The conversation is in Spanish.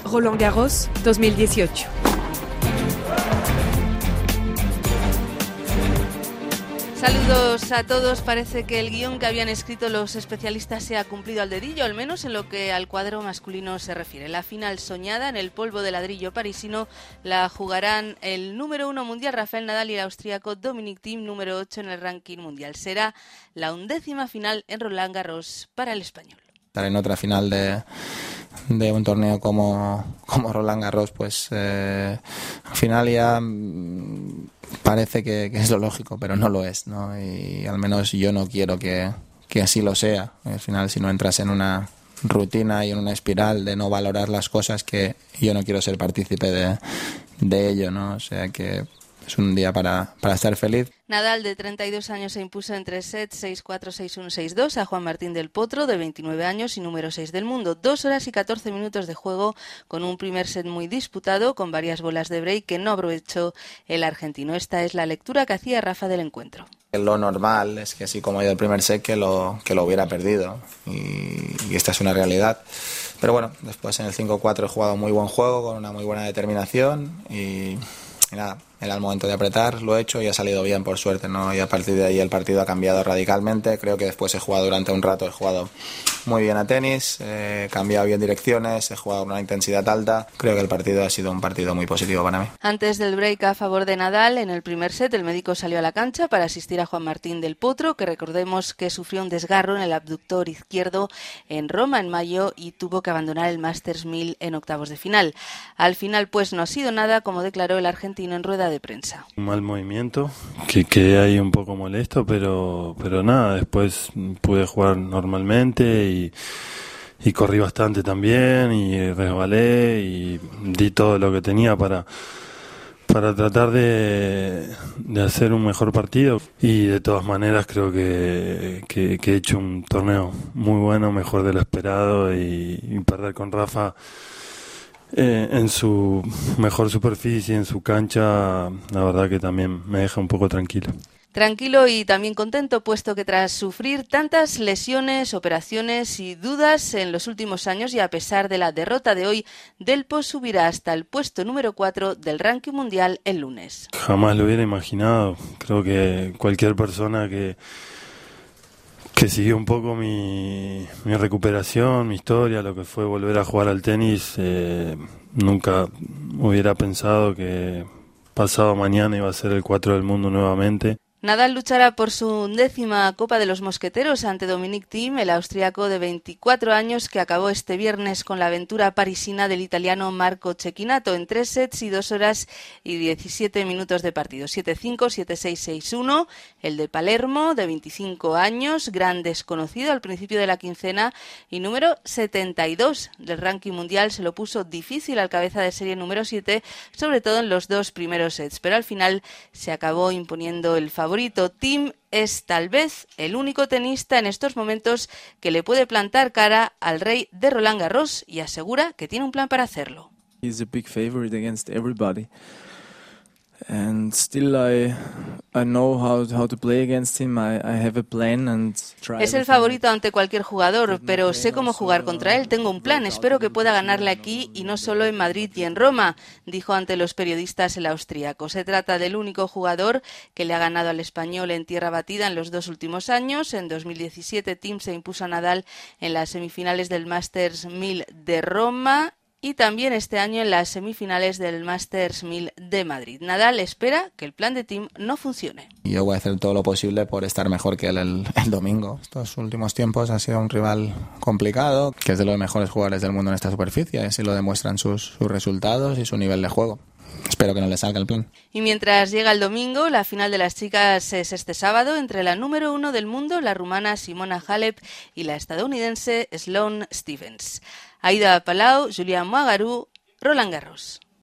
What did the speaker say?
Roland Garros 2018. Saludos a todos. Parece que el guión que habían escrito los especialistas se ha cumplido al dedillo, al menos en lo que al cuadro masculino se refiere. La final soñada en el polvo de ladrillo parisino la jugarán el número 1 mundial Rafael Nadal y el austríaco Dominic Thiem, número 8 en el ranking mundial. Será la 11ª final en Roland Garros para el español. Estar en otra final de un torneo como Roland Garros, pues al final ya parece que es lo lógico, pero no lo es, ¿no? Y al menos yo no quiero que así lo sea. Al final, si no entras en una rutina y en una espiral de no valorar las cosas, que yo no quiero ser partícipe de ello, ¿no? O sea que es un día para estar feliz. Nadal, de 32 años, se impuso en 3 sets, 6-4, 6-1, 6-2 a Juan Martín del Potro, de 29 años y número 6 del mundo. 2 horas y 14 minutos de juego, con un primer set muy disputado, con varias bolas de break que no aprovechó el argentino. Esta es la lectura que hacía Rafa del encuentro. Lo normal es que así como ha ido el primer set, que lo hubiera perdido. Y esta es una realidad. Pero bueno, después en el 5-4 he jugado muy buen juego, con una muy buena determinación y nada, era el momento de apretar, lo he hecho y ha salido bien, por suerte, ¿no? Y a partir de ahí el partido ha cambiado radicalmente. Creo que después he jugado durante un rato, he jugado muy bien a tenis, he cambiado bien direcciones, he jugado con una intensidad alta. Creo que el partido ha sido un partido muy positivo para mí. Antes del break a favor de Nadal, en el primer set el médico salió a la cancha para asistir a Juan Martín del Potro, que recordemos que sufrió un desgarro en el abductor izquierdo en Roma en mayo y tuvo que abandonar el Masters 1000 en octavos de final. Al final pues no ha sido nada, como declaró el argentino en rueda de prensa. Un mal movimiento, que quedé ahí un poco molesto, pero nada, después pude jugar normalmente y corrí bastante también y resbalé y di todo lo que tenía para tratar de hacer un mejor partido, y de todas maneras creo que he hecho un torneo muy bueno, mejor de lo esperado, y perder con Rafa en su mejor superficie, en su cancha, la verdad que también me deja un poco tranquilo. Tranquilo y también contento, puesto que tras sufrir tantas lesiones, operaciones y dudas en los últimos años, y a pesar de la derrota de hoy, Delpo subirá hasta el puesto número 4 del ranking mundial el lunes. Jamás lo hubiera imaginado. Creo que cualquier persona que siguió un poco mi recuperación, mi historia, lo que fue volver a jugar al tenis, nunca hubiera pensado que pasado mañana iba a ser el 4 del mundo nuevamente. Nadal luchará por su 11ª Copa de los Mosqueteros ante Dominic Thiem, el austríaco de 24 años que acabó este viernes con la aventura parisina del italiano Marco Cecchinato en 3 sets y 2 horas y 17 minutos de partido. 7-5, 7-6, 6-1. El de Palermo, de 25 años, gran desconocido al principio de la quincena y número 72 del ranking mundial, se lo puso difícil al cabeza de serie número 7, sobre todo en los 2 primeros sets, pero al final se acabó imponiendo el favorito. Thiem es tal vez el único tenista en estos momentos que le puede plantar cara al rey de Roland Garros, y asegura que tiene un plan para hacerlo. He's a big favorite against everybody. And still I know how to play against him. I have a plan and try. Es el favorito ante cualquier jugador, pero sé cómo jugar contra él. Tengo un plan, espero que pueda ganarle aquí y no solo en Madrid y en Roma, dijo ante los periodistas el austríaco. Se trata del único jugador que le ha ganado al español en tierra batida en los 2 últimos años. En 2017 Thiem se impuso a Nadal en las semifinales del Masters 1000 de Roma, y también este año en las semifinales del Masters 1000 de Madrid. Nadal espera que el plan de Thiem no funcione. Yo voy a hacer todo lo posible por estar mejor que él el domingo. Estos últimos tiempos ha sido un rival complicado, que es de los mejores jugadores del mundo en esta superficie, y así lo demuestran sus resultados y su nivel de juego. Espero que no le salga el plan. Y mientras llega el domingo, la final de las chicas es este sábado entre la número 1 del mundo, la rumana Simona Halep, y la estadounidense Sloane Stephens. Aida Palau, Julián Moagarú, Roland Garros.